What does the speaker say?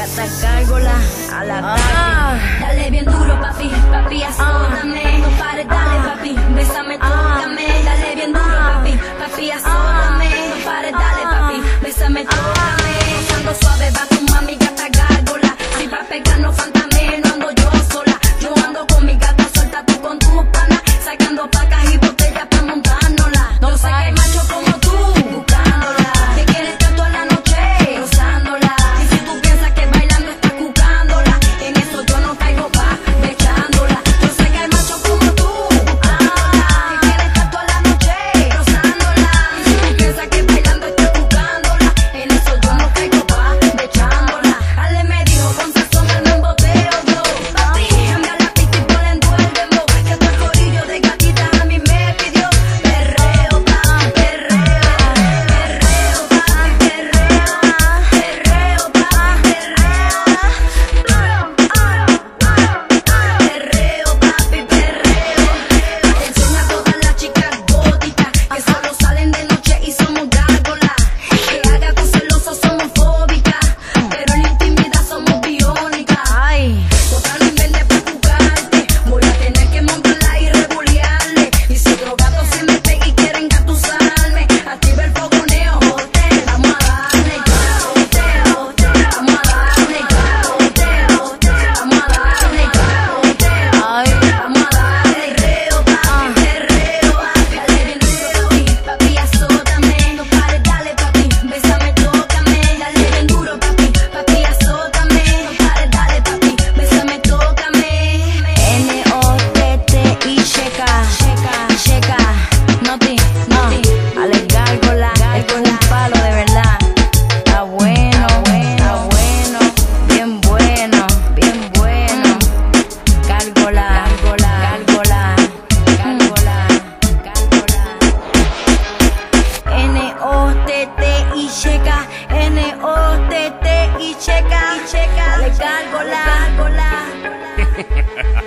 gata gárgola a la calle. Dale bien duro, papi, papi, azótame. No pares, dale, papi, bésame, tócame. Dale bien duro, papi, papi, azótame. No pares, dale, papi, bésame, tócame. Ando suave, va tu mami, gata gárgola. Si va a pegarnos, fántame, no ando yo sola. Yo ando con mi gata suelta, tú con tu pana. Sacando pacas y botellas pa' montárnosla. No sé que hay macho como tú, buscándola. Que quiere estar toda la noche, rozándola. Y si tú piensas que bailando estás jugándola, en eso yo no caigo pa' echándola. Yo sé que hay macho como tú, buscándola. Que quiere estar toda la noche, rozándola. Y si tú piensas que bailando estás jugándola, en eso yo no caigo pa' echándola. Ale me dijo con sazón al memboteo, bro. Papi, cambia la pista y ponle en el dembow. Que tu corillo de gatita a mí me pidió perreo, pa, perreo, perreo, pa, perreo, perreo, pa, perreo, papi, perreo. Atención a todas las chicas góticas que solo salen de noche y somos gárgolas. Que haga tu celoso, somos fóbicas, pero en la intimidad somos biónicas. Ay, Otra no invente pa' jugarte, voy a tener que montarla y rebulearle. Y si otro gato se me pega y quiere engatusarme, activa el fogoneo, hotel, vamos a darle. Hotel, hotel, vamos a darle. Hotel, hotel, vamos a darle. Hotel, ay, vamos a darle. Perreo, papi, perreo, dale bien duro, papi, papi, azótame. No pares, dale, papi, bésame, tócame. Dale bien duro, papi, papi, azótame. No pares, dale, papi, bésame, tócame. N-O-T-T y checa, checa, noti, no, ale gárgola, es un palo de verdad. Está bueno, bien bueno, bien bueno. Gárgola, gárgola, gárgola, gárgola. N-O-T-T y checa, N-O-T-T y checa, ale gárgola, gárgola.